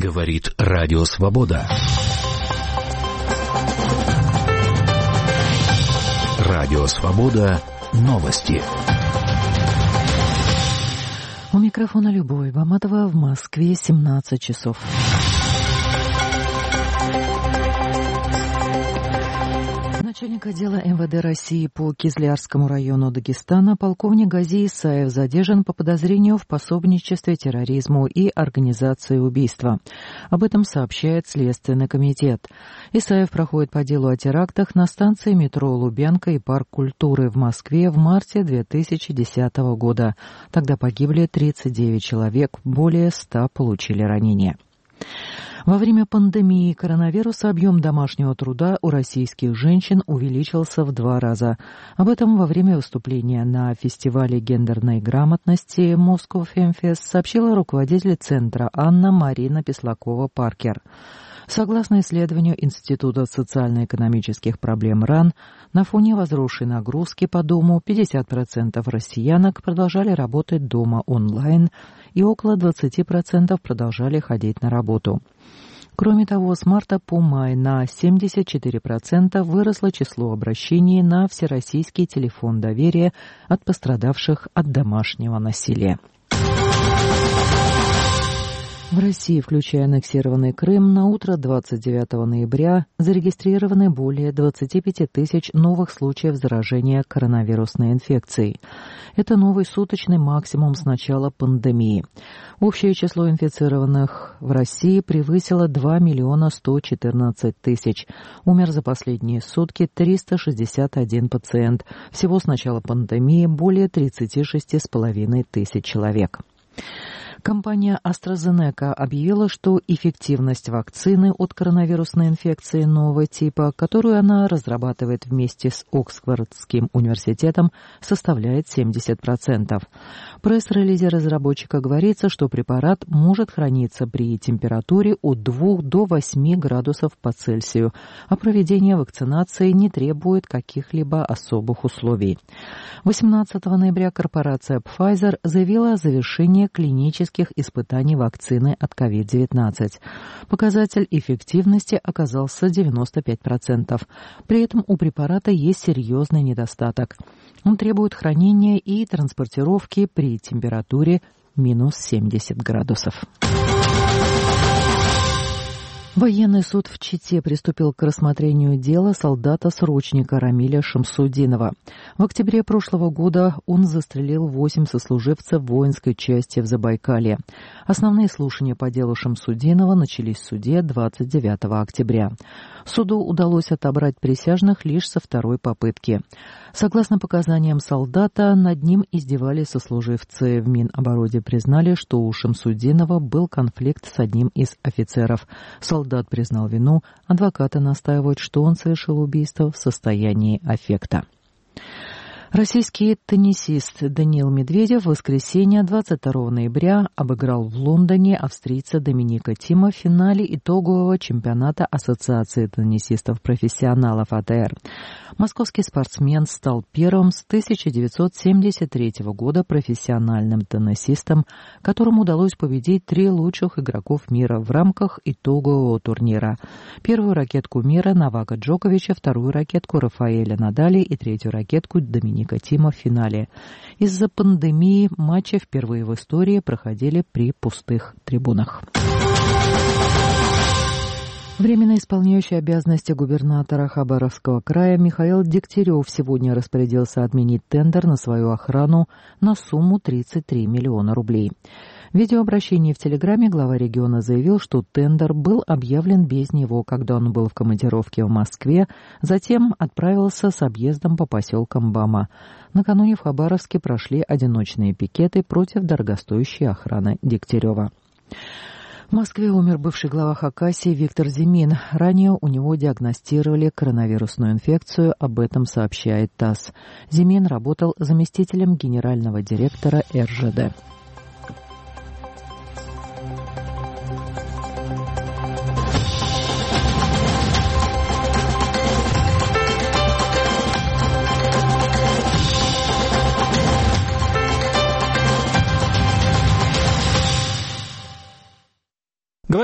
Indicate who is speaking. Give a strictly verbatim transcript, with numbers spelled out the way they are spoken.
Speaker 1: Говорит Радио Свобода. Радио Свобода. Новости.
Speaker 2: У микрофона Любовь Баматова, в Москве семнадцать часов. Начальник отдела эм вэ дэ России по Кизлярскому району Дагестана полковник Гази Исаев задержан по подозрению в пособничестве терроризму и организации убийства. Об этом сообщает Следственный комитет. Исаев проходит по делу о терактах на станции метро Лубянка и Парк культуры в Москве в марте две тысячи десятого года. Тогда погибли тридцать девять человек, более ста получили ранения. Во время пандемии коронавируса объем домашнего труда у российских женщин увеличился в два раза. Об этом во время выступления на фестивале гендерной грамотности Moscow Femfest сообщила руководитель центра Анна Марина Песлакова-Паркер. Согласно исследованию Института социально-экономических проблем РАН, на фоне возросшей нагрузки по дому пятьдесят процентов россиянок продолжали работать дома онлайн и около двадцать процентов продолжали ходить на работу. Кроме того, с марта по май на семьдесят четыре процента выросло число обращений на Всероссийский телефон доверия от пострадавших от домашнего насилия. В России, включая аннексированный Крым, на утро двадцать девятого ноября зарегистрированы более двадцати пяти тысяч новых случаев заражения коронавирусной инфекцией. Это новый суточный максимум с начала пандемии. Общее число инфицированных в России превысило два миллиона сто четырнадцать тысяч. Умер за последние сутки триста шестьдесят один пациент. Всего с начала пандемии более тридцати шести с половиной тысяч человек. Компания AstraZeneca объявила, что эффективность вакцины от коронавирусной инфекции нового типа, которую она разрабатывает вместе с Оксфордским университетом, составляет семьдесят процентов. В пресс-релизе разработчика говорится, что препарат может храниться при температуре от двух до восьми градусов по Цельсию, а проведение вакцинации не требует каких-либо особых условий. восемнадцатого ноября корпорация Pfizer заявила о завершении клинических испытаний вакцины от ковид девятнадцать. Показатель эффективности оказался девяносто пять процентов. При этом у препарата есть серьезный недостаток. Он требует хранения и транспортировки при температуре минус семьдесят градусов. Военный суд в Чите приступил к рассмотрению дела солдата-срочника Рамиля Шамсудинова. В октябре прошлого года он застрелил восемь сослуживцев воинской части в Забайкалье. Основные слушания по делу Шамсудинова начались в суде двадцать девятого октября. Суду удалось отобрать присяжных лишь со второй попытки. Согласно показаниям солдата, над ним издевались сослуживцы. В Минобороне признали, что у Шамсудинова был конфликт с одним из офицеров. Солдат признал вину, адвокаты настаивают, что он совершил убийство в состоянии аффекта. Российский теннисист Даниил Медведев в воскресенье двадцать второго ноября обыграл в Лондоне австрийца Доминика Тима в финале итогового чемпионата Ассоциации теннисистов-профессионалов а тэ эр. Московский спортсмен стал первым с тысяча девятьсот семьдесят третьего года профессиональным теннисистом, которому удалось победить три лучших игроков мира в рамках итогового турнира. Первую ракетку мира Новака Джоковича, вторую ракетку Рафаэля Надаля и третью ракетку Доминика Тима в финале. Из-за пандемии матчи впервые в истории проходили при пустых трибунах. Временно исполняющий обязанности губернатора Хабаровского края Михаил Дегтярев сегодня распорядился отменить тендер на свою охрану на сумму тридцать три миллиона рублей. В видеообращении в Телеграме глава региона заявил, что тендер был объявлен без него, когда он был в командировке в Москве, затем отправился с объездом по поселкам Бама. Накануне в Хабаровске прошли одиночные пикеты против дорогостоящей охраны Дегтярева. В Москве умер бывший глава Хакасии Виктор Зимин. Ранее у него диагностировали коронавирусную инфекцию, об этом сообщает ТАСС. Зимин работал заместителем генерального директора эр жэ дэ.